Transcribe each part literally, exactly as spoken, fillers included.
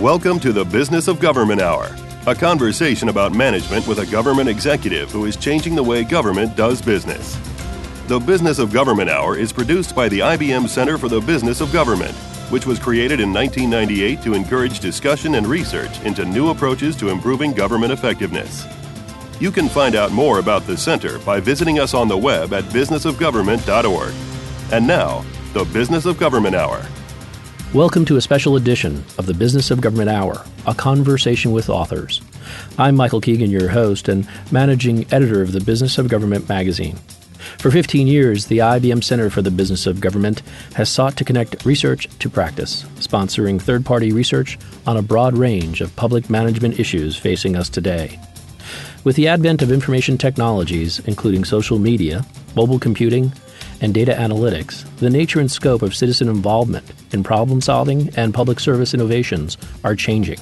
Welcome to the Business of Government Hour, a conversation about management with a government executive who is changing the way government does business. The Business of Government Hour is produced by the I B M Center for the Business of Government, which was created in nineteen ninety-eight to encourage discussion and research into new approaches to improving government effectiveness. You can find out more about the center by visiting us on the web at business of government dot org. And now, the Business of Government Hour. Welcome to a special edition of the Business of Government Hour, a conversation with authors. I'm Michael Keegan, your host and managing editor of the Business of Government magazine. For fifteen years, the I B M Center for the Business of Government has sought to connect research to practice, sponsoring third-party research on a broad range of public management issues facing us today. With the advent of information technologies, including social media, mobile computing, and data analytics, the nature and scope of citizen involvement in problem-solving and public service innovations are changing.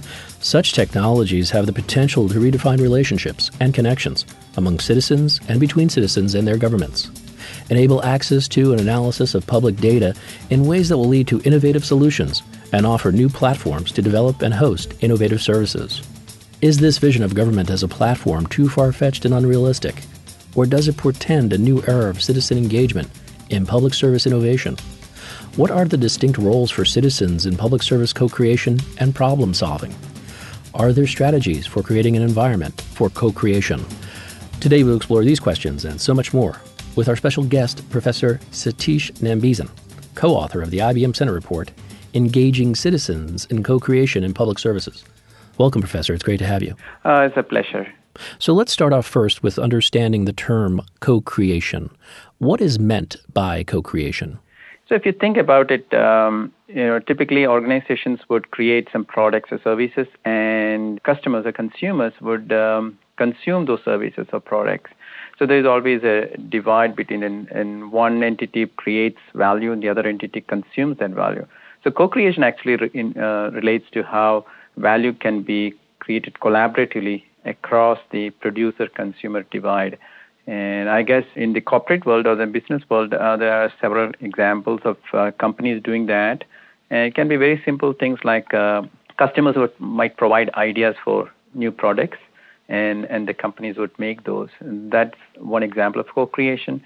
Such technologies have the potential to redefine relationships and connections among citizens and between citizens and their governments, enable access to and analysis of public data in ways that will lead to innovative solutions, and offer new platforms to develop and host innovative services. Is this vision of government as a platform too far-fetched and unrealistic? Or does it portend a new era of citizen engagement in public service innovation? What are the distinct roles for citizens in public service co-creation and problem solving? Are there strategies for creating an environment for co-creation? Today we'll explore these questions and so much more with our special guest, Professor Satish Nambizan, co-author of the I B M Center report, Engaging Citizens in Co-Creation in Public Services. Welcome, Professor. It's great to have you. Uh, it's a pleasure. So let's start off first with understanding the term co-creation. What is meant by co-creation? So if you think about it, um, you know, typically organizations would create some products or services, and customers or consumers would um, consume those services or products. So there's always a divide between and, and one entity creates value and the other entity consumes that value. So co-creation actually re- in, uh, relates to how value can be created collaboratively across the producer-consumer divide. And I guess in the corporate world or the business world, uh, there are several examples of uh, companies doing that. And it can be very simple things like uh, customers would, might provide ideas for new products, and, and the companies would make those. And that's one example of co-creation.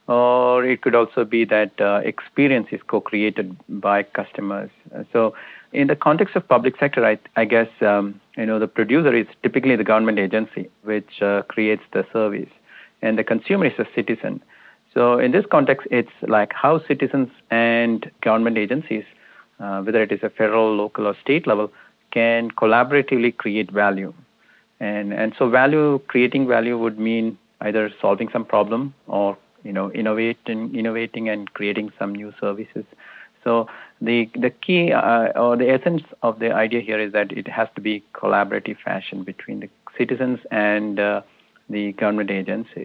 Or it could also be that uh, experience is co-created by customers. So in the context of public sector, I, I guess, um, you know, the producer is typically the government agency, which uh, creates the service, and the consumer is a citizen. So in this context, it's like how citizens and government agencies, uh, whether it is a federal, local, or state level, can collaboratively create value. And and so value, creating value would mean either solving some problem or, you know, innovating, innovating and creating some new services. So the the key uh, or the essence of the idea here is that it has to be collaborative fashion between the citizens and uh, the government agencies.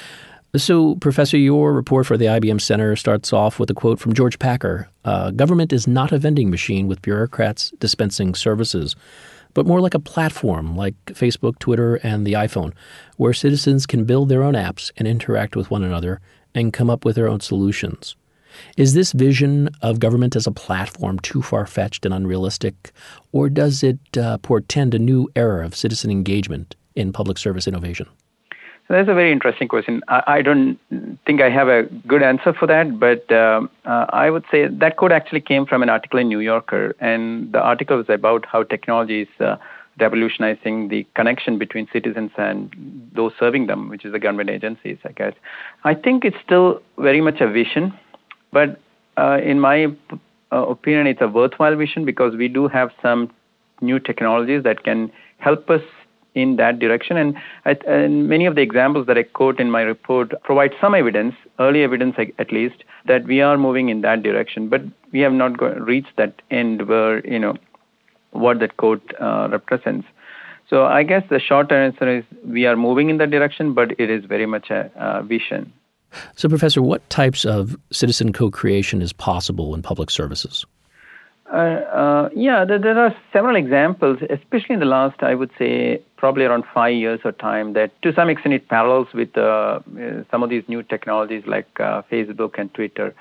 So, Professor, your report for the I B M Center starts off with a quote from George Packer. Uh, Government is not a vending machine with bureaucrats dispensing services, but more like a platform like Facebook, Twitter, and the iPhone, where citizens can build their own apps and interact with one another and come up with their own solutions. Is this vision of government as a platform too far-fetched and unrealistic, or does it uh, portend a new era of citizen engagement in public service innovation? So that's a very interesting question. I, I don't think I have a good answer for that, but um, uh, I would say that quote actually came from an article in New Yorker, and the article was about how technology is uh, revolutionizing the connection between citizens and those serving them, which is the government agencies, I guess. I think it's still very much a vision. But uh, in my uh, opinion, it's a worthwhile vision because we do have some new technologies that can help us in that direction. And, and many of the examples that I quote in my report provide some evidence, early evidence at least, that we are moving in that direction. But we have not go- reached that end where, you know, what that quote uh, represents. So I guess the short answer is we are moving in that direction, but it is very much a, a vision. So, Professor, what types of citizen co-creation is possible in public services? Uh, uh, yeah, there, there are several examples, especially in the last, I would say, probably around five years of time, that to some extent it parallels with uh, some of these new technologies like uh, Facebook and Twitter.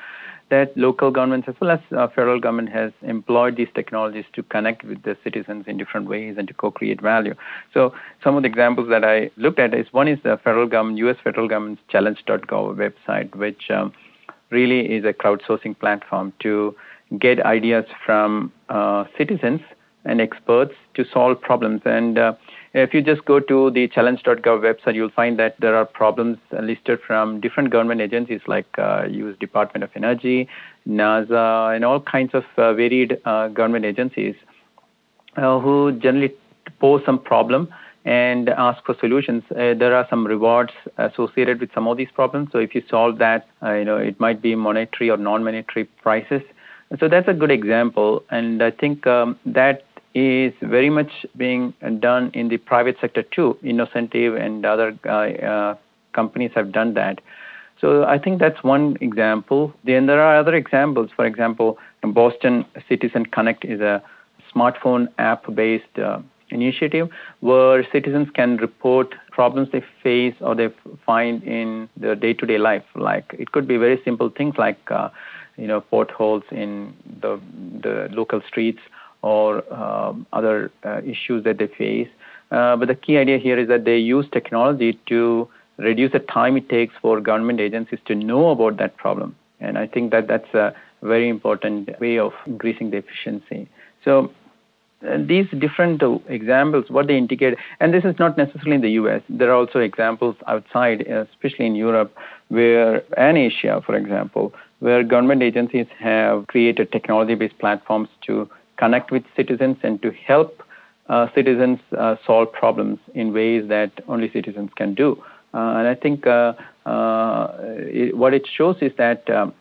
that local governments as well as uh, federal government has employed these technologies to connect with the citizens in different ways and to co-create value. So some of the examples that I looked at is one is the federal government, U S federal government's challenge dot gov website, which um, really is a crowdsourcing platform to get ideas from uh, citizens and experts to solve problems. And uh, if you just go to the challenge dot gov website, you'll find that there are problems listed from different government agencies like uh, U S Department of Energy, NASA, and all kinds of uh, varied uh, government agencies uh, who generally pose some problem and ask for solutions. Uh, there are some rewards associated with some of these problems. So if you solve that, uh, you know, it might be monetary or non-monetary prizes. So that's a good example. And I think um, that is very much being done in the private sector too. Innocentive and other uh, uh, companies have done that. So I think that's one example. Then there are other examples. For example, Boston Citizen Connect is a smartphone app-based uh, initiative where citizens can report problems they face or they find in their day-to-day life. Like it could be very simple things like uh, you know potholes in the the local streets or uh, other uh, issues that they face. Uh, but the key idea here is that they use technology to reduce the time it takes for government agencies to know about that problem. And I think that that's a very important way of increasing the efficiency. So uh, these different uh, examples, what they indicate, and this is not necessarily in the U S, there are also examples outside, especially in Europe, where and Asia, for example, where government agencies have created technology-based platforms to connect with citizens and to help uh, citizens uh, solve problems in ways that only citizens can do. Uh, and I think uh, uh, it, what it shows is that um,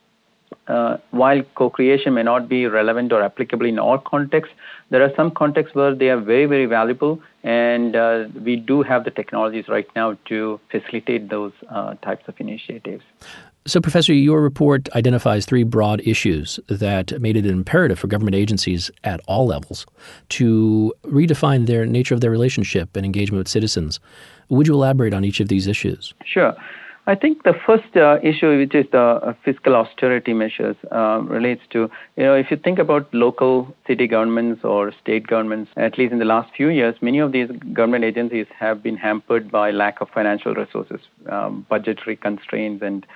uh, while co-creation may not be relevant or applicable in all contexts, there are some contexts where they are very, very valuable, and uh, we do have the technologies right now to facilitate those uh, types of initiatives. So, Professor, your report identifies three broad issues that made it imperative for government agencies at all levels to redefine their nature of their relationship and engagement with citizens. Would you elaborate on each of these issues? Sure. I think the first uh, issue, which is the uh, fiscal austerity measures, uh, relates to, you know, if you think about local city governments or state governments, at least in the last few years, many of these government agencies have been hampered by lack of financial resources, um, budgetary constraints, and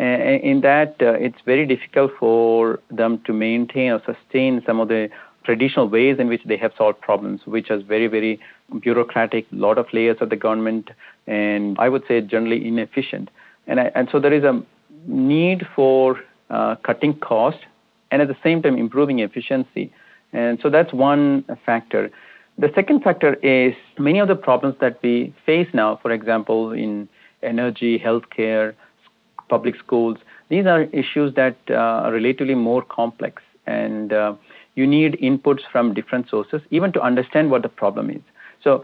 in that, uh, it's very difficult for them to maintain or sustain some of the traditional ways in which they have solved problems, which is very, very bureaucratic, a lot of layers of the government, and I would say generally inefficient. And, I, and so there is a need for uh, cutting costs and at the same time improving efficiency. And so that's one factor. The second factor is many of the problems that we face now, for example, in energy, healthcare, public schools, these are issues that uh, are relatively more complex, and uh, you need inputs from different sources even to understand what the problem is. So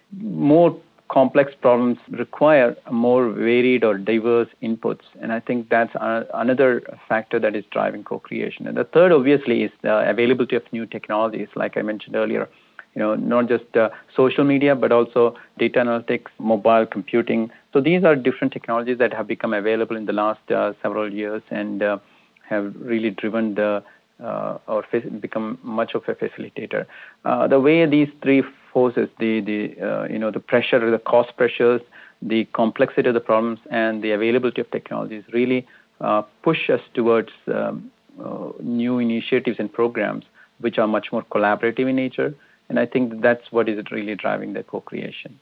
more complex problems require more varied or diverse inputs, and I think that's uh, another factor that is driving co-creation. And the third, obviously, is the availability of new technologies, like I mentioned earlier. You know, not just uh, social media, but also data analytics, mobile computing. So these are different technologies that have become available in the last uh, several years and uh, have really driven the uh, or fa- become much of a facilitator. Uh, the way these three forces, the the uh, you know the pressure, the cost pressures, the complexity of the problems, and the availability of technologies really uh, push us towards um, uh, new initiatives and programs which are much more collaborative in nature. And I think that's what is really driving the co-creation.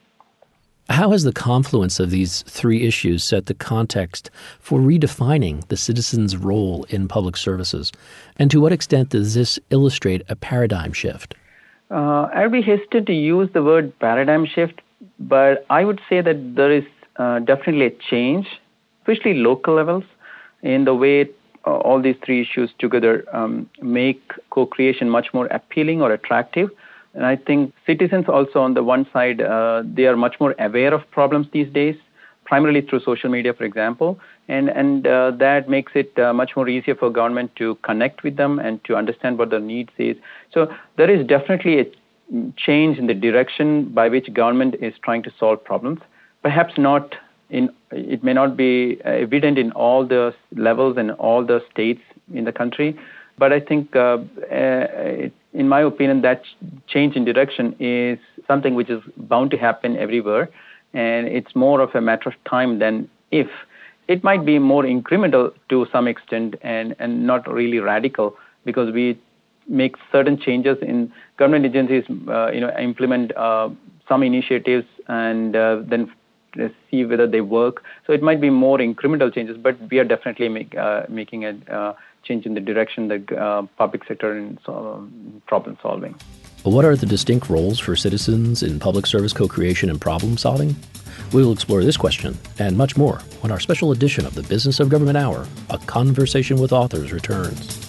How has the confluence of these three issues set the context for redefining the citizen's role in public services? And to what extent does this illustrate a paradigm shift? Uh, I'd be hesitant to use the word paradigm shift, but I would say that there is uh, definitely a change, especially local levels, in the way uh, all these three issues together um, make co-creation much more appealing or attractive. And I think citizens also on the one side, uh, they are much more aware of problems these days, primarily through social media, for example. And, and uh, that makes it uh, much more easier for government to connect with them and to understand what their needs is. So there is definitely a change in the direction by which government is trying to solve problems. Perhaps not in, it may not be evident in all the levels and all the states in the country. But I think, uh, uh, in my opinion, that change in direction is something which is bound to happen everywhere. And it's more of a matter of time than if. It might be more incremental to some extent and, and not really radical, because we make certain changes in government agencies, uh, you know, implement uh, some initiatives and uh, then see whether they work. So it might be more incremental changes, but we are definitely make, uh, making a uh, change in the direction the uh, public sector in so, problem solving. What are the distinct roles for citizens in public service co-creation and problem solving? We will explore this question and much more when our special edition of the Business of Government Hour, A Conversation with Authors, returns.